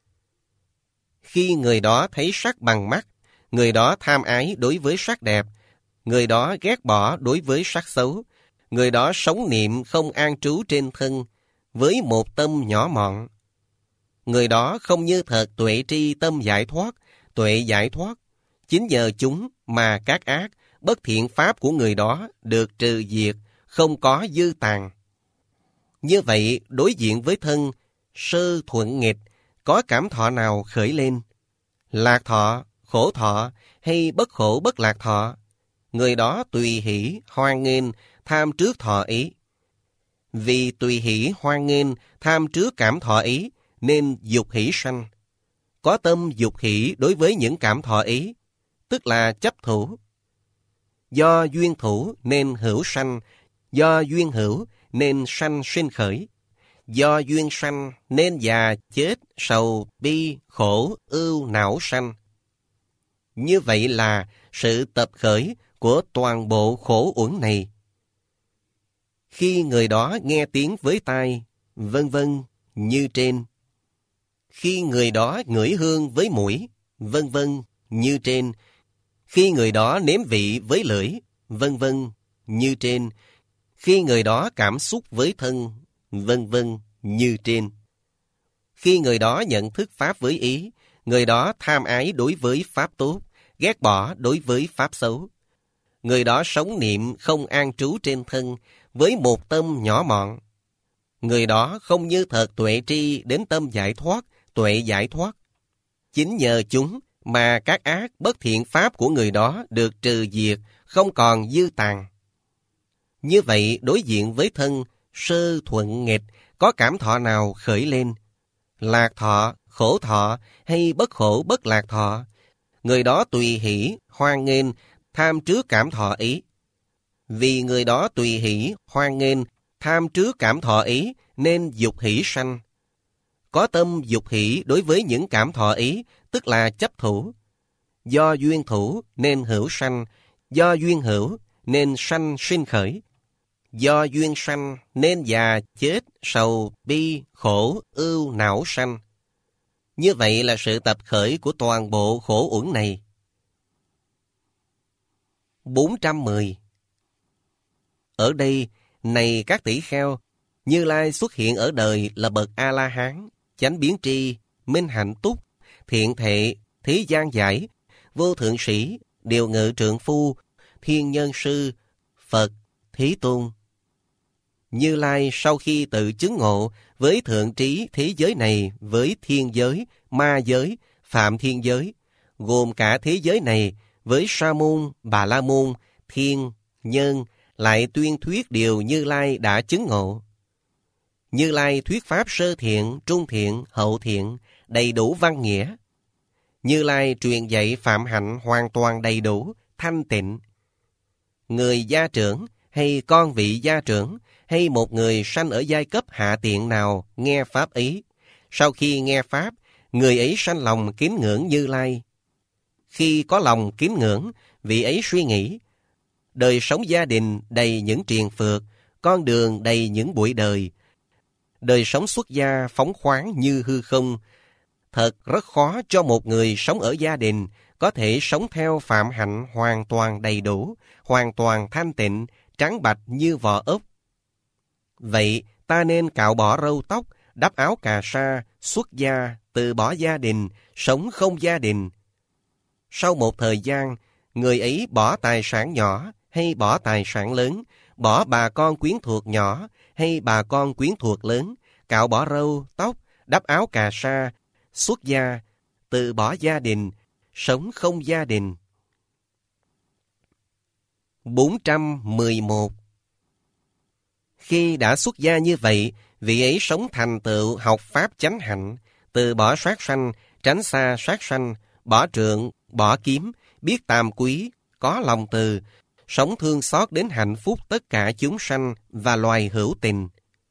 Speaker 1: Khi người đó thấy sắc bằng mắt, người đó tham ái đối với sắc đẹp, người đó ghét bỏ đối với sắc xấu, người đó sống niệm không an trú trên thân, với một tâm nhỏ mọn. Người đó không như thật tuệ tri tâm giải thoát, tuệ giải thoát. Chính nhờ chúng mà các ác, bất thiện pháp của người đó được trừ diệt, không có dư tàn. Như vậy, đối diện với thân, sơ thuận nghịch, có cảm thọ nào khởi lên? Lạc thọ, khổ thọ, hay bất khổ bất lạc thọ? Người đó tùy hỷ, hoan nghênh, tham trước thọ ý. Vì tùy hỷ, hoan nghênh, tham trước cảm thọ ý, nên dục hỷ sanh. Có tâm dục hỷ đối với những cảm thọ ý, tức là chấp thủ. Do duyên thủ nên hữu sanh, do duyên hữu nên sanh sinh khởi. Do duyên sanh nên già, chết, sầu, bi, khổ, ưu, não sanh. Như vậy là sự tập khởi của toàn bộ khổ uẩn này. Khi người đó nghe tiếng với tai, vân vân, như trên. Khi người đó ngửi hương với mũi, vân vân, như trên. Khi người đó nếm vị với lưỡi, vân vân, như trên. Khi người đó cảm xúc với thân, vân vân, như trên. Khi người đó nhận thức pháp với ý, người đó tham ái đối với pháp tốt, ghét bỏ đối với pháp xấu. Người đó sống niệm không an trú trên thân, với một tâm nhỏ mọn. Người đó không như thật tuệ tri đến tâm giải thoát, tuệ giải thoát. Chính nhờ chúng mà các ác bất thiện pháp của người đó được trừ diệt, không còn dư tàn. Như vậy, đối diện với thân, sơ thuận nghịch, có cảm thọ nào khởi lên? Lạc thọ, khổ thọ, hay bất khổ bất lạc thọ? Người đó tùy hỷ, hoan nghênh, tham trước cảm thọ ý. Vì người đó tùy hỷ, hoan nghênh, tham trước cảm thọ ý, nên dục hỷ sanh. Có tâm dục hỷ đối với những cảm thọ ý, tức là chấp thủ. Do duyên thủ nên hữu sanh, do duyên hữu nên sanh sinh khởi. Do duyên sanh nên già, chết, sầu, bi, khổ, ưu, não sanh. Như vậy là sự tập khởi của toàn bộ khổ uẩn này. 410. Ở đây, này các tỷ kheo, Như Lai xuất hiện ở đời là bậc A-la-hán, chánh biến tri, minh hạnh túc, thiện thệ, thế gian giải, vô thượng sĩ, điều ngự trượng phu, thiên nhân sư, Phật, Thế Tôn. Như Lai sau khi tự chứng ngộ với thượng trí thế giới này với thiên giới, ma giới, phạm thiên giới, gồm cả thế giới này với Sa môn, Bà la môn, thiên, nhân, lại tuyên thuyết điều Như Lai đã chứng ngộ. Như Lai thuyết pháp sơ thiện, trung thiện, hậu thiện, đầy đủ văn nghĩa. Như Lai truyền dạy phạm hạnh hoàn toàn đầy đủ, thanh tịnh. Người gia trưởng hay con vị gia trưởng hay một người sanh ở giai cấp hạ tiện nào nghe pháp ấy, sau khi nghe pháp, người ấy sanh lòng kính ngưỡng Như Lai. Khi có lòng kính ngưỡng, vị ấy suy nghĩ, đời sống gia đình đầy những triền phược, con đường đầy những bụi đời. Đời sống xuất gia phóng khoáng như hư không. Thật rất khó cho một người sống ở gia đình có thể sống theo phạm hạnh hoàn toàn đầy đủ, hoàn toàn thanh tịnh, trắng bạch như vỏ ốc. Vậy ta nên cạo bỏ râu tóc, đắp áo cà sa, xuất gia, từ bỏ gia đình, sống không gia đình. Sau một thời gian, người ấy bỏ tài sản nhỏ hay bỏ tài sản lớn, bỏ bà con quyến thuộc nhỏ hay bà con quyến thuộc lớn, cạo bỏ râu, tóc, đắp áo cà sa, xuất gia, từ bỏ gia đình, sống không gia đình. 411. Khi đã xuất gia như vậy, vị ấy sống thành tựu học pháp chánh hạnh, từ bỏ sát sanh, tránh xa sát sanh, bỏ trượng, bỏ kiếm, biết tam quý, có lòng từ, sống thương xót đến hạnh phúc tất cả chúng sanh và loài hữu tình.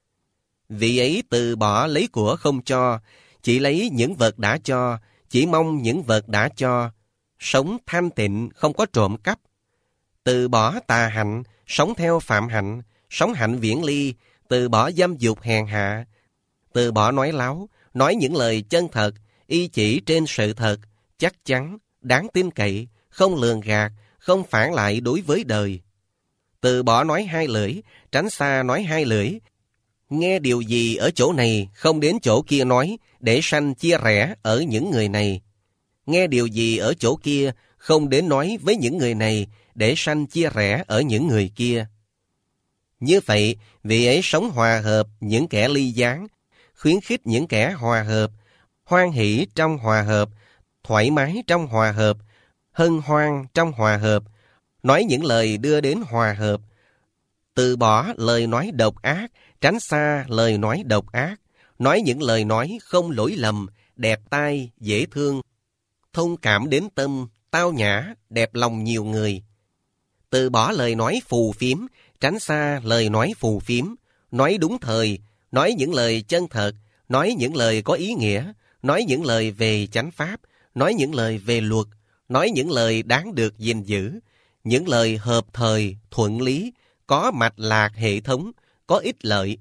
Speaker 1: Vị ấy từ bỏ lấy của không cho, chỉ lấy những vật đã cho, chỉ mong những vật đã cho, sống thanh tịnh không có trộm cắp. Từ bỏ tà hạnh, sống theo phạm hạnh, sống hạnh viễn ly, từ bỏ dâm dục hèn hạ, từ bỏ nói láo, nói những lời chân thật, y chỉ trên sự thật, chắc chắn, đáng tin cậy, không lường gạt, không phản lại đối với đời. Từ bỏ nói hai lưỡi, tránh xa nói hai lưỡi. Nghe điều gì ở chỗ này không đến chỗ kia nói, để sanh chia rẽ ở những người này. Nghe điều gì ở chỗ kia không đến nói với những người này, để sanh chia rẽ ở những người kia. Như vậy, vị ấy sống hòa hợp những kẻ ly gián, khuyến khích những kẻ hòa hợp, hoan hỷ trong hòa hợp, thoải mái trong hòa hợp, hân hoan trong hòa hợp, nói những lời đưa đến hòa hợp, từ bỏ lời nói độc ác, tránh xa lời nói độc ác, nói những lời nói không lỗi lầm, đẹp tai, dễ thương, thông cảm đến tâm, tao nhã, đẹp lòng nhiều người. Từ bỏ lời nói phù phiếm, tránh xa lời nói phù phiếm, nói đúng thời, nói những lời chân thật, nói những lời có ý nghĩa, nói những lời về chánh pháp, nói những lời về luật, nói những lời đáng được gìn giữ, những lời hợp thời, thuận lý, có mạch lạc hệ thống, có ích lợi.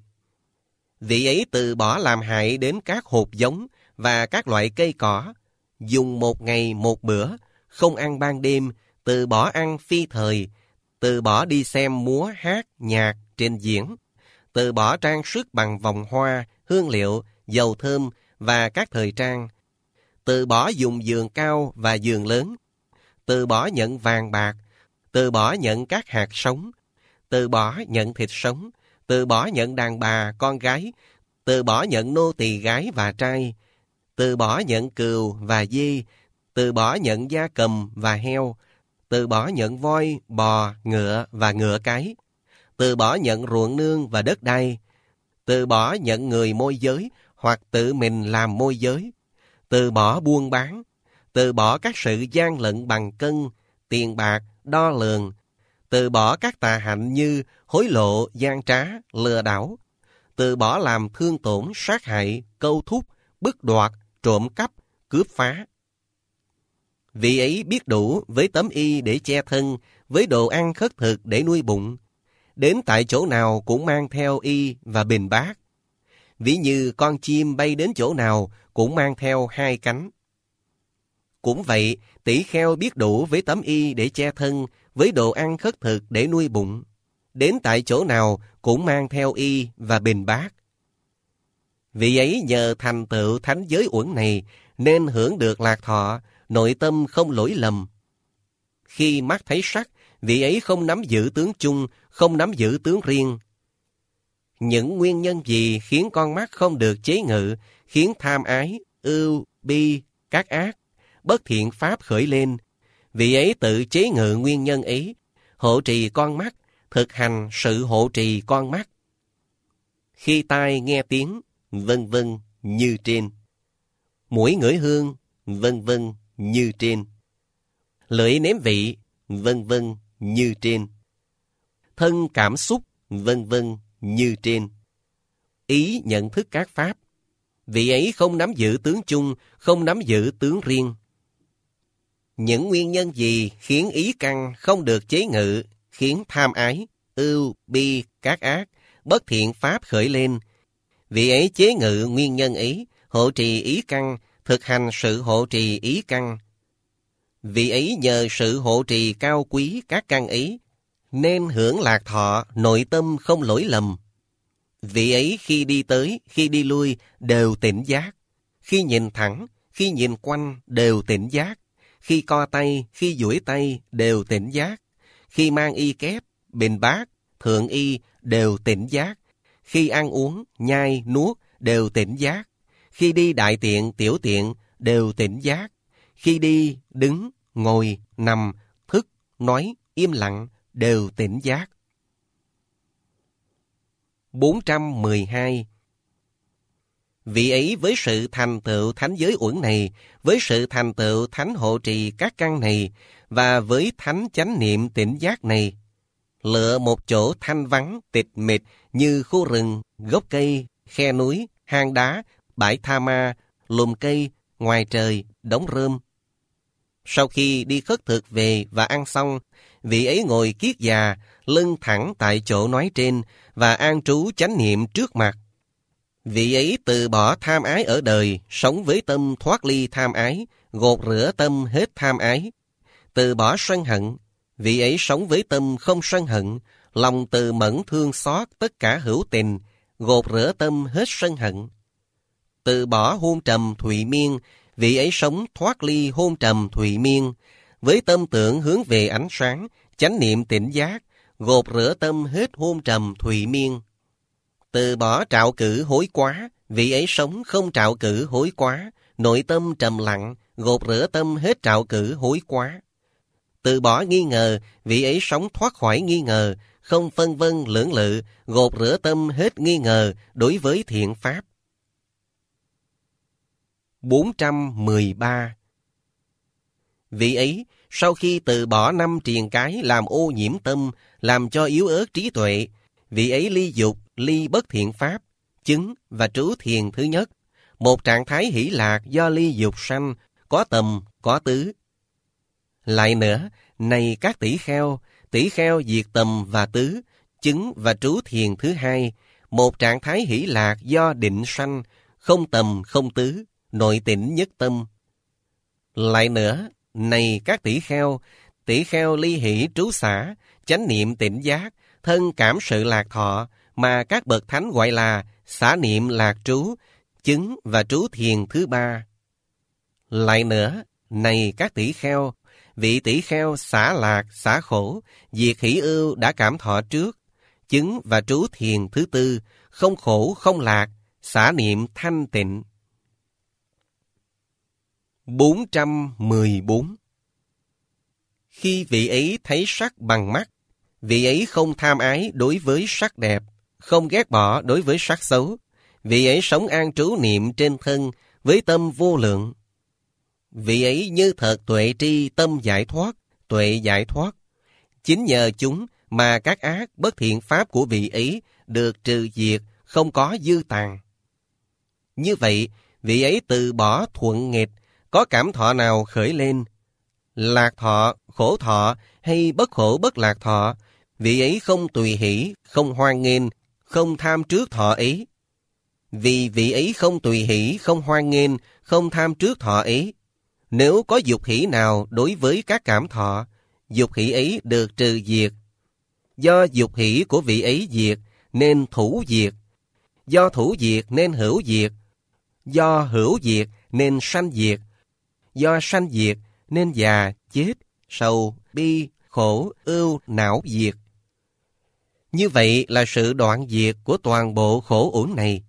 Speaker 1: Vị ấy từ bỏ làm hại đến các hột giống và các loại cây cỏ, dùng một ngày một bữa, không ăn ban đêm, từ bỏ ăn phi thời, từ bỏ đi xem múa hát, nhạc, trình diễn, từ bỏ trang sức bằng vòng hoa, hương liệu, dầu thơm và các thời trang, từ bỏ dùng giường cao và giường lớn, từ bỏ nhận vàng bạc, từ bỏ nhận các hạt sống, từ bỏ nhận thịt sống, từ bỏ nhận đàn bà, con gái, từ bỏ nhận nô tỳ gái và trai, từ bỏ nhận cừu và dê, từ bỏ nhận gia cầm và heo, từ bỏ nhận voi, bò, ngựa và ngựa cái, từ bỏ nhận ruộng nương và đất đai, từ bỏ nhận người môi giới hoặc tự mình làm môi giới, từ bỏ buôn bán, từ bỏ các sự gian lận bằng cân, tiền bạc, đo lường, từ bỏ các tà hạnh như hối lộ, gian trá, lừa đảo, từ bỏ làm thương tổn, sát hại, câu thúc, bức đoạt, trộm cắp, cướp phá. Vị ấy biết đủ với tấm y để che thân, với đồ ăn khất thực để nuôi bụng. Đến tại chỗ nào cũng mang theo y và bình bát. Ví như con chim bay đến chỗ nào cũng mang theo hai cánh. Cũng vậy, tỷ kheo biết đủ với tấm y để che thân, với đồ ăn khất thực để nuôi bụng. Đến tại chỗ nào cũng mang theo y và bình bát. Vị ấy nhờ thành tựu thánh giới uẩn này nên hưởng được lạc thọ, nội tâm không lỗi lầm. Khi mắt thấy sắc, vị ấy không nắm giữ tướng chung, không nắm giữ tướng riêng. Những nguyên nhân gì khiến con mắt không được chế ngự, khiến tham ái, ưu, bi, các ác, bất thiện pháp khởi lên? Vị ấy tự chế ngự nguyên nhân ấy, hộ trì con mắt, thực hành sự hộ trì con mắt. Khi tai nghe tiếng, vân vân như trên. Mũi ngửi hương, vân vân như trên. Lưỡi nếm vị, vân vân như trên. Thân cảm xúc, vân vân như trên. Ý nhận thức các pháp. Vị ấy không nắm giữ tướng chung, không nắm giữ tướng riêng. Những nguyên nhân gì khiến ý căn không được chế ngự, khiến tham ái, ưu, bi, các ác, bất thiện pháp khởi lên? Vị ấy chế ngự nguyên nhân ấy, hộ trì ý căn, thực hành sự hộ trì ý căn. Vị ấy nhờ sự hộ trì cao quý các căn ấy, nên hưởng lạc thọ, nội tâm không lỗi lầm. Vị ấy khi đi tới, khi đi lui đều tỉnh giác. Khi nhìn thẳng, khi nhìn quanh đều tỉnh giác. Khi co tay, khi duỗi tay đều tỉnh giác. Khi mang y kép, bình bát, thượng y đều tỉnh giác. Khi ăn uống, nhai, nuốt đều tỉnh giác. Khi đi đại tiện, tiểu tiện đều tỉnh giác. Khi đi, đứng, ngồi, nằm, thức, nói, im lặng đều tỉnh giác. 412. Vị ấy với sự thành tựu thánh giới uẩn này, với sự thành tựu thánh hộ trì các căn này, và với thánh chánh niệm tỉnh giác này, lựa một chỗ thanh vắng, tịch mịch như khu rừng, gốc cây, khe núi, hang đá, bãi tha ma, lùm cây, ngoài trời, đống rơm. Sau khi đi khất thực về và ăn xong, vị ấy ngồi kiết già, lưng thẳng tại chỗ nói trên và an trú chánh niệm trước mặt. Vị ấy từ bỏ tham ái ở đời, sống với tâm thoát ly tham ái, gột rửa tâm hết tham ái. Từ bỏ sân hận, vị ấy sống với tâm không sân hận, lòng từ mẫn thương xót tất cả hữu tình, gột rửa tâm hết sân hận. Từ bỏ hôn trầm thụy miên, vị ấy sống thoát ly hôn trầm thụy miên, với tâm tưởng hướng về ánh sáng, chánh niệm tỉnh giác, gột rửa tâm hết hôn trầm thụy miên. Từ bỏ trạo cử hối quá, vị ấy sống không trạo cử hối quá, nội tâm trầm lặng, gột rửa tâm hết trạo cử hối quá. Từ bỏ nghi ngờ, vị ấy sống thoát khỏi nghi ngờ, không phân vân lưỡng lự, gột rửa tâm hết nghi ngờ đối với thiện pháp. 413. Vị ấy, sau khi từ bỏ 5 triền cái làm ô nhiễm tâm, làm cho yếu ớt trí tuệ, vị ấy ly dục, ly bất thiện pháp, chứng và trú thiền thứ nhất, một trạng thái hỷ lạc do ly dục sanh, có tầm, có tứ. Lại nữa, này các tỷ kheo diệt tầm và tứ, chứng và trú thiền thứ hai, một trạng thái hỷ lạc do định sanh, không tầm, không tứ, nội tĩnh nhất tâm. Lại nữa, này các tỷ kheo ly hỷ trú xả, chánh niệm tỉnh giác, thân cảm sự lạc thọ, mà các bậc thánh gọi là xả niệm lạc trú, chứng và trú thiền thứ ba. Lại nữa, này các tỷ kheo, vị tỷ kheo xả lạc, xả khổ, diệt hỷ ưu đã cảm thọ trước, chứng và trú thiền thứ tư, không khổ không lạc, xả niệm thanh tịnh. 414. Khi vị ấy thấy sắc bằng mắt, vị ấy không tham ái đối với sắc đẹp, không ghét bỏ đối với sắc xấu, vị ấy sống an trú niệm trên thân với tâm vô lượng. Vị ấy như thật tuệ tri tâm giải thoát, tuệ giải thoát. Chính nhờ chúng mà các ác bất thiện pháp của vị ấy được trừ diệt, không có dư tàn. Như vậy, vị ấy từ bỏ thuận nghịch, có cảm thọ nào khởi lên, lạc thọ, khổ thọ hay bất khổ bất lạc thọ, vị ấy không tùy hỷ, không hoan nghênh, không tham trước thọ ấy. Vì vị ấy không tùy hỷ, không hoan nghênh, không tham trước thọ ấy, nếu có dục hỷ nào đối với các cảm thọ, dục hỷ ấy được trừ diệt. Do dục hỷ của vị ấy diệt, nên thủ diệt. Do thủ diệt nên hữu diệt. Do hữu diệt nên sanh diệt. Do sanh diệt nên già, chết, sầu, bi, khổ, ưu, não diệt. Như vậy là sự đoạn diệt của toàn bộ khổ uẩn này.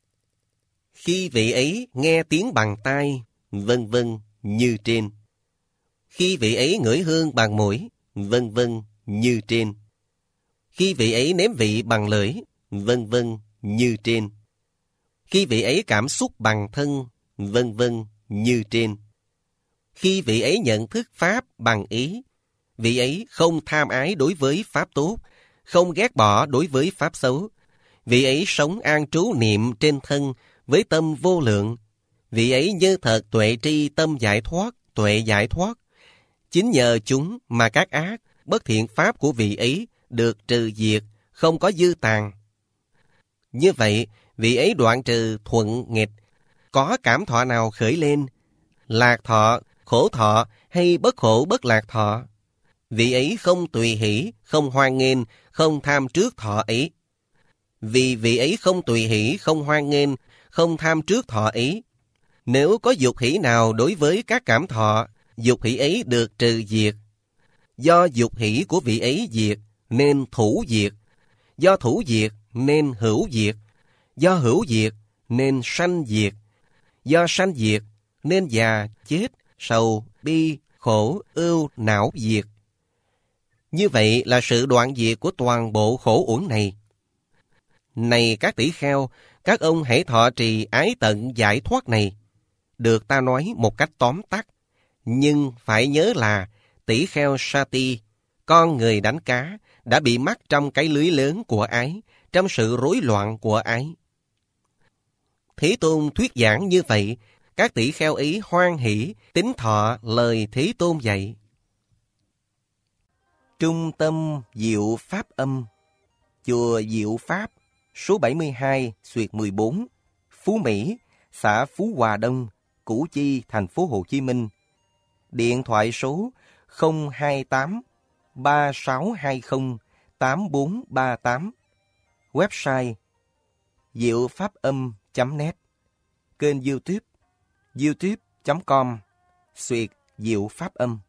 Speaker 1: Khi vị ấy nghe tiếng bằng tai, vân vân, như trên. Khi vị ấy ngửi hương bằng mũi, vân vân, như trên. Khi vị ấy nếm vị bằng lưỡi, vân vân, như trên. Khi vị ấy cảm xúc bằng thân, vân vân, như trên. Khi vị ấy nhận thức pháp bằng ý, vị ấy không tham ái đối với pháp tốt, không ghét bỏ đối với pháp xấu. Vị ấy sống an trú niệm trên thân với tâm vô lượng. Vị ấy như thật tuệ tri tâm giải thoát, tuệ giải thoát. Chính nhờ chúng mà các ác, bất thiện pháp của vị ấy được trừ diệt, không có dư tàn. Như vậy, vị ấy đoạn trừ thuận nghịch, có cảm thọ nào khởi lên, lạc thọ, khổ thọ hay bất khổ bất lạc thọ. Vị ấy không tùy hỷ, không hoan nghênh, không tham trước thọ ấy. Vì vị ấy không tùy hỷ, không hoan nghênh, không tham trước thọ ấy, nếu có dục hỷ nào đối với các cảm thọ, dục hỷ ấy được trừ diệt. Do dục hỷ của vị ấy diệt, nên thủ diệt. Do thủ diệt, nên hữu diệt. Do hữu diệt, nên sanh diệt. Do sanh diệt, nên già, chết, sầu, bi, khổ, ưu, não diệt. Như vậy là sự đoạn diệt của toàn bộ khổ uẩn này. Này các tỷ kheo, các ông hãy thọ trì ái tận giải thoát này. Được ta nói một cách tóm tắt, nhưng phải nhớ là tỷ kheo Sati, con người đánh cá, đã bị mắc trong cái lưới lớn của ái, trong sự rối loạn của ái. Thế Tôn thuyết giảng như vậy, các tỷ kheo ấy hoan hỷ, tín thọ lời Thế Tôn dạy. Trung tâm Diệu Pháp Âm, chùa Diệu Pháp, số 72, Xuyệt 14, Phú Mỹ, xã Phú Hòa Đông, Củ Chi, thành phố Hồ Chí Minh. Điện thoại số 028 3620 8438. Website diệu pháp âm.net. Kênh YouTube youtube.com/Diệu Pháp Âm.